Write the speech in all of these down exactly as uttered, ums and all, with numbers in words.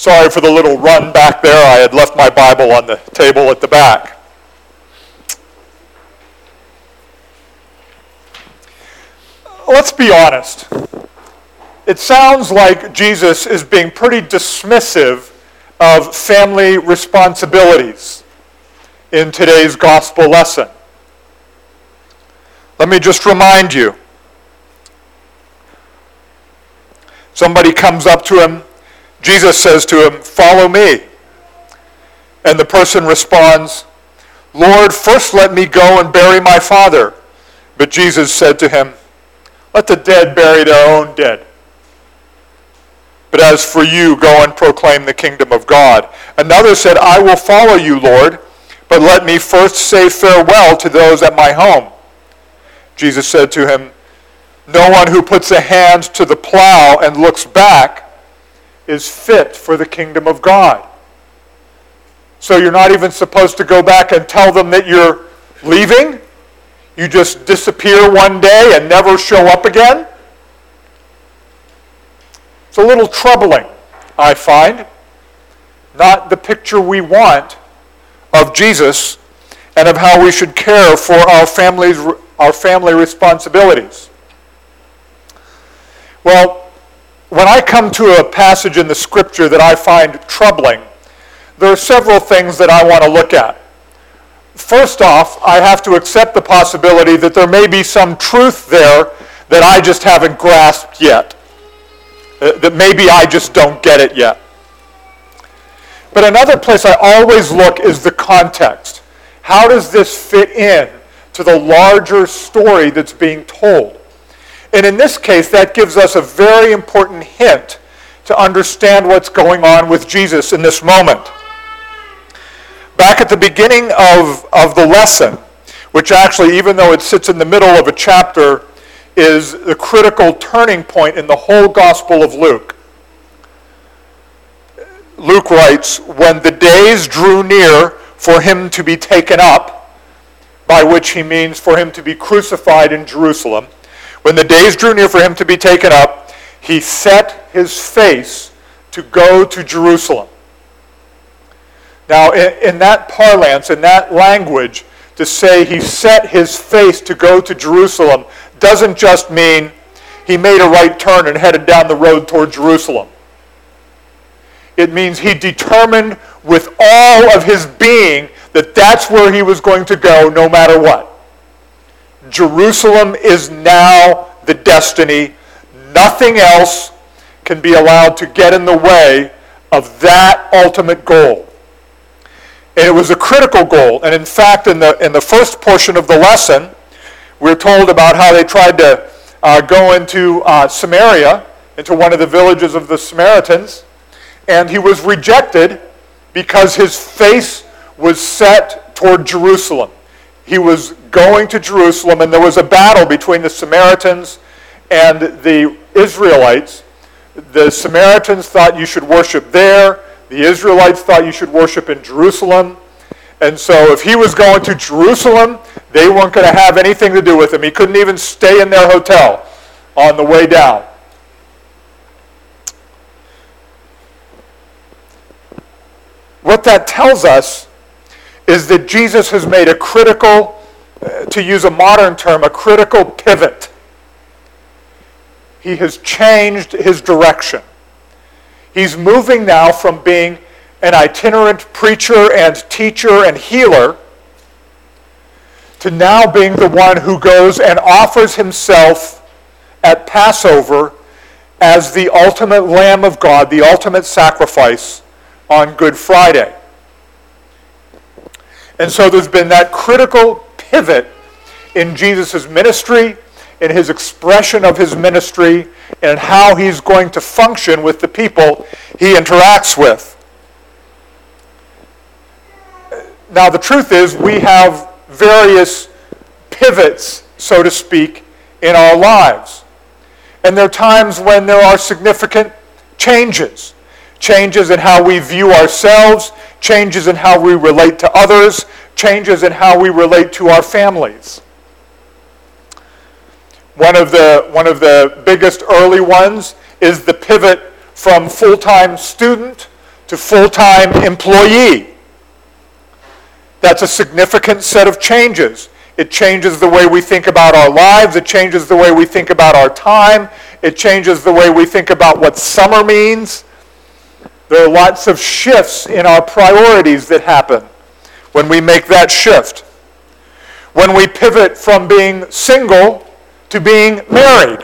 Sorry for the little run back there. I had left my Bible on the table at the back. Let's be honest. It sounds like Jesus is being pretty dismissive of family responsibilities in today's gospel lesson. Let me just remind you. Somebody comes up to him. Jesus says to him, "Follow me." And the person responds, "Lord, first let me go and bury my father." But Jesus said to him, "Let the dead bury their own dead. But as for you, go and proclaim the kingdom of God." Another said, "I will follow you, Lord, but let me first say farewell to those at my home." Jesus said to him, "No one who puts a hand to the plow and looks back is fit for the kingdom of God." So you're not even supposed to go back and tell them that you're leaving? You just disappear one day and never show up again? It's a little troubling, I find. Not the picture we want of Jesus and of how we should care for our families, our family responsibilities. Well, when I come to a passage in the Scripture that I find troubling, there are several things that I want to look at. First off, I have to accept the possibility that there may be some truth there that I just haven't grasped yet. Uh, that maybe I just don't get it yet. But another place I always look is the context. How does this fit in to the larger story that's being told? And in this case, that gives us a very important hint to understand what's going on with Jesus in this moment. Back at the beginning of, of the lesson, which actually, even though it sits in the middle of a chapter, is the critical turning point in the whole Gospel of Luke. Luke writes, "When the days drew near for him to be taken up," by which he means for him to be crucified in Jerusalem, "when the days drew near for him to be taken up, he set his face to go to Jerusalem." Now, in, in that parlance, in that language, to say he set his face to go to Jerusalem doesn't just mean he made a right turn and headed down the road toward Jerusalem. It means he determined with all of his being that that's where he was going to go no matter what. Jerusalem is now the destiny. Nothing else can be allowed to get in the way of that ultimate goal. And it was a critical goal. And in fact, in the in the first portion of the lesson, we're told about how they tried to uh, go into uh, Samaria, into one of the villages of the Samaritans, and he was rejected because his face was set toward Jerusalem. He was going to Jerusalem, and there was a battle between the Samaritans and the Israelites. The Samaritans thought you should worship there. The Israelites thought you should worship in Jerusalem. And so if he was going to Jerusalem, they weren't going to have anything to do with him. He couldn't even stay in their hotel on the way down. What that tells us is that Jesus has made a critical, uh, to use a modern term, a critical pivot. He has changed his direction. He's moving now from being an itinerant preacher and teacher and healer to now being the one who goes and offers himself at Passover as the ultimate Lamb of God, the ultimate sacrifice on Good Friday. And so there's been that critical pivot in Jesus' ministry, in his expression of his ministry, and how he's going to function with the people he interacts with. Now, the truth is, we have various pivots, so to speak, in our lives. And there are times when there are significant changes. Changes in how we view ourselves, changes in how we relate to others, changes in how we relate to our families. One of the, one of the biggest early ones is the pivot from full-time student to full-time employee. That's a significant set of changes. It changes the way we think about our lives. It changes the way we think about our time. It changes the way we think about what summer means. There are lots of shifts in our priorities that happen when we make that shift. When we pivot from being single to being married,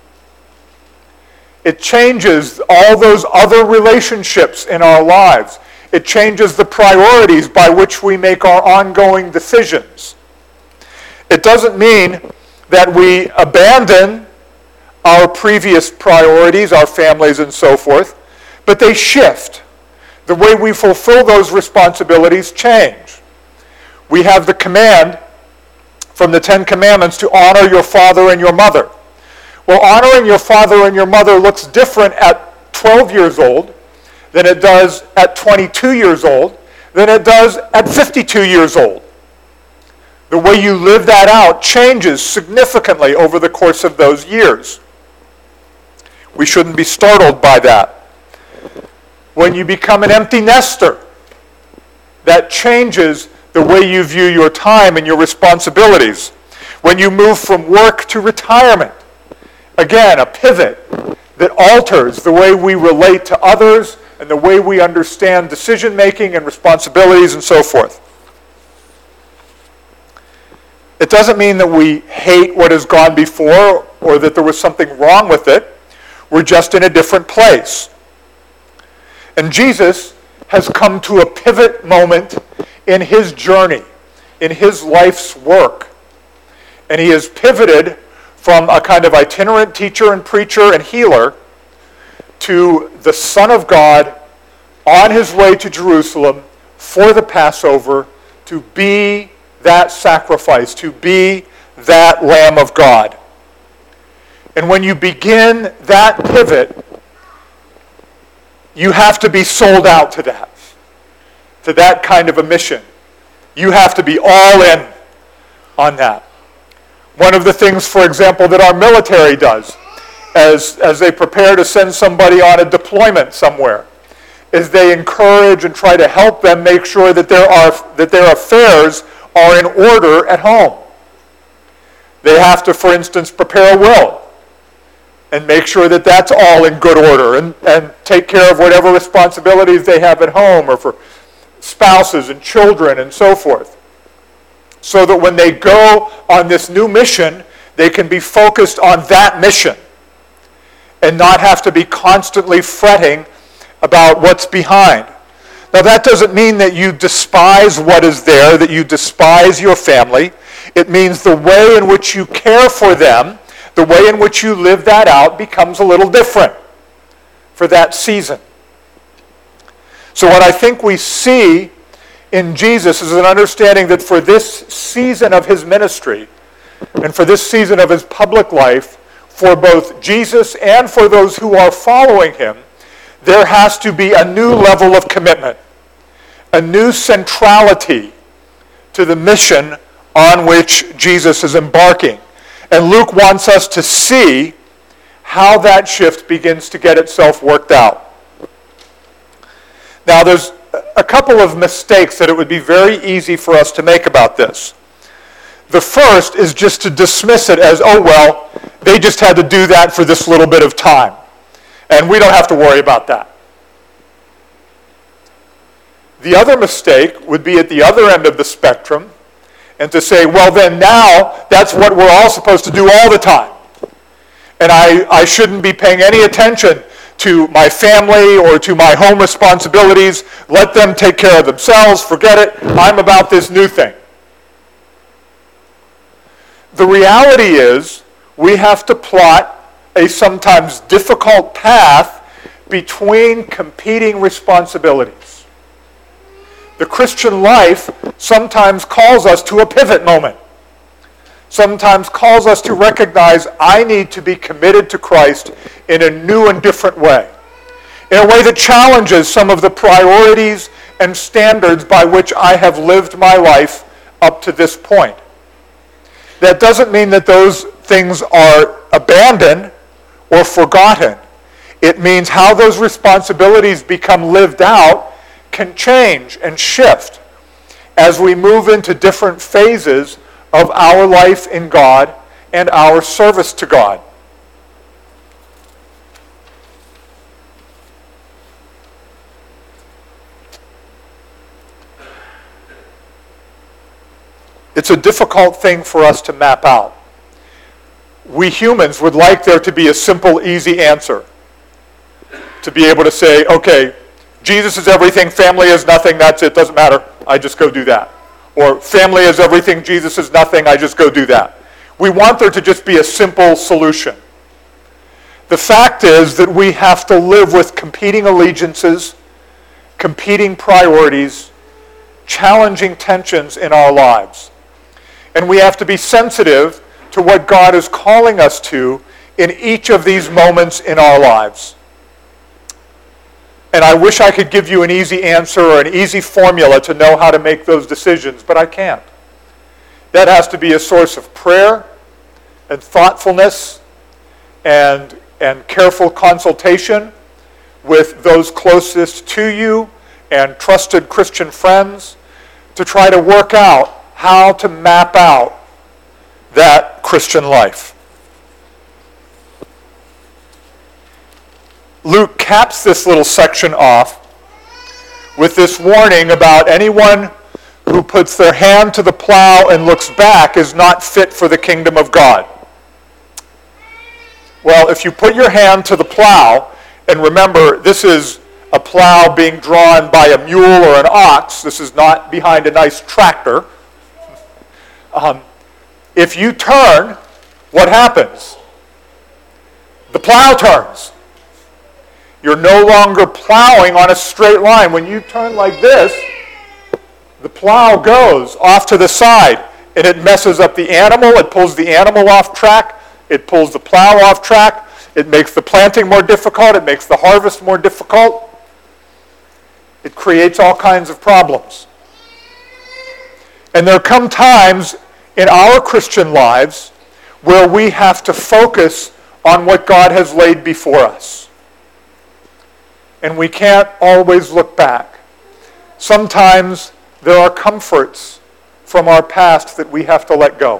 it changes all those other relationships in our lives. It changes the priorities by which we make our ongoing decisions. It doesn't mean that we abandon our previous priorities, our families and so forth, but they shift. The way we fulfill those responsibilities change. We have the command from the Ten Commandments to honor your father and your mother. Well, honoring your father and your mother looks different at twelve years old than it does at twenty-two years old, than it does at fifty-two years old. The way you live that out changes significantly over the course of those years. We shouldn't be startled by that. When you become an empty nester, that changes the way you view your time and your responsibilities. When you move from work to retirement, again, a pivot that alters the way we relate to others and the way we understand decision-making and responsibilities and so forth. It doesn't mean that we hate what has gone before or that there was something wrong with it. We're just in a different place. And Jesus has come to a pivot moment in his journey, in his life's work. And he has pivoted from a kind of itinerant teacher and preacher and healer to the Son of God on his way to Jerusalem for the Passover to be that sacrifice, to be that Lamb of God. And when you begin that pivot, you have to be sold out to that, to that kind of a mission. You have to be all in on that. One of the things, for example, that our military does as, as they prepare to send somebody on a deployment somewhere is they encourage and try to help them make sure that, there are, that their affairs are in order at home. They have to, for instance, prepare a will and make sure that that's all in good order and, and take care of whatever responsibilities they have at home or for spouses and children and so forth. So that when they go on this new mission, they can be focused on that mission and not have to be constantly fretting about what's behind. Now that doesn't mean that you despise what is there, that you despise your family. It means the way in which you care for them, the way in which you live that out becomes a little different for that season. So what I think we see in Jesus is an understanding that for this season of his ministry and for this season of his public life, for both Jesus and for those who are following him, there has to be a new level of commitment, a new centrality to the mission on which Jesus is embarking. And Luke wants us to see how that shift begins to get itself worked out. Now, there's a couple of mistakes that it would be very easy for us to make about this. The first is just to dismiss it as, oh, well, they just had to do that for this little bit of time, and we don't have to worry about that. The other mistake would be at the other end of the spectrum, and to say, well, then now that's what we're all supposed to do all the time. And I, I shouldn't be paying any attention to my family or to my home responsibilities. Let them take care of themselves. Forget it. I'm about this new thing. The reality is we have to plot a sometimes difficult path between competing responsibilities. The Christian life sometimes calls us to a pivot moment. Sometimes calls us to recognize I need to be committed to Christ in a new and different way. In a way that challenges some of the priorities and standards by which I have lived my life up to this point. That doesn't mean that those things are abandoned or forgotten. It means how those responsibilities become lived out can change and shift as we move into different phases of our life in God and our service to God. It's a difficult thing for us to map out. We humans would like there to be a simple, easy answer. To be able to say, okay, Jesus is everything, family is nothing, that's it, doesn't matter, I just go do that. Or family is everything, Jesus is nothing, I just go do that. We want there to just be a simple solution. The fact is that we have to live with competing allegiances, competing priorities, challenging tensions in our lives. And we have to be sensitive to what God is calling us to in each of these moments in our lives. And I wish I could give you an easy answer or an easy formula to know how to make those decisions, but I can't. That has to be a source of prayer and thoughtfulness and, and careful consultation with those closest to you and trusted Christian friends to try to work out how to map out that Christian life. Luke caps this little section off with this warning about anyone who puts their hand to the plow and looks back is not fit for the kingdom of God. Well, if you put your hand to the plow, and remember, this is a plow being drawn by a mule or an ox, this is not behind a nice tractor. Um, if you turn, what happens? The plow turns. You're no longer plowing on a straight line. When you turn like this, the plow goes off to the side, and it messes up the animal. It pulls the animal off track. It pulls the plow off track. It makes the planting more difficult. It makes the harvest more difficult. It creates all kinds of problems. And there come times in our Christian lives where we have to focus on what God has laid before us. And we can't always look back. Sometimes there are comforts from our past that we have to let go.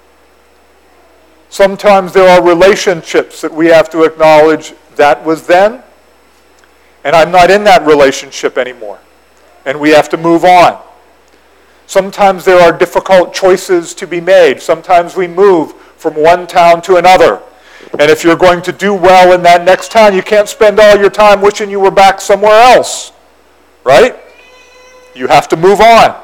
Sometimes there are relationships that we have to acknowledge that was then, and I'm not in that relationship anymore. And we have to move on. Sometimes there are difficult choices to be made. Sometimes we move from one town to another. And if you're going to do well in that next town, you can't spend all your time wishing you were back somewhere else. Right? You have to move on.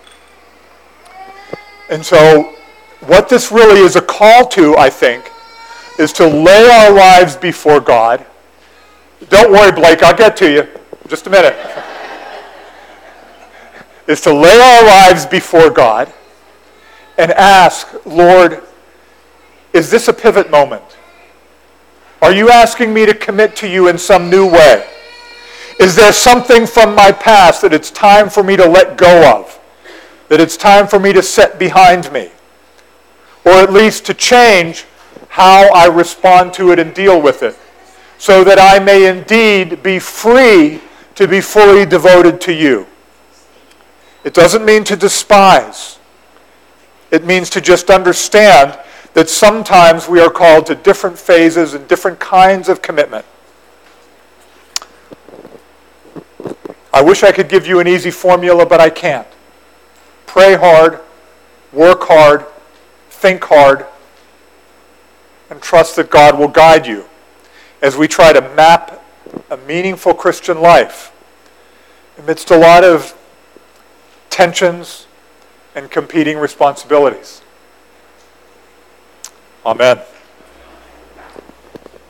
And so, what this really is a call to, I think, is to lay our lives before God. Don't worry, Blake, I'll get to you. Just a minute. Is to lay our lives before God and ask, Lord, is this a pivot moment? Are you asking me to commit to you in some new way? Is there something from my past that it's time for me to let go of? That it's time for me to set behind me? Or at least to change how I respond to it and deal with it, so that I may indeed be free to be fully devoted to you. It doesn't mean to despise. It means to just understand that sometimes we are called to different phases and different kinds of commitment. I wish I could give you an easy formula, but I can't. Pray hard, work hard, think hard, and trust that God will guide you as we try to map a meaningful Christian life amidst a lot of tensions and competing responsibilities. Amen.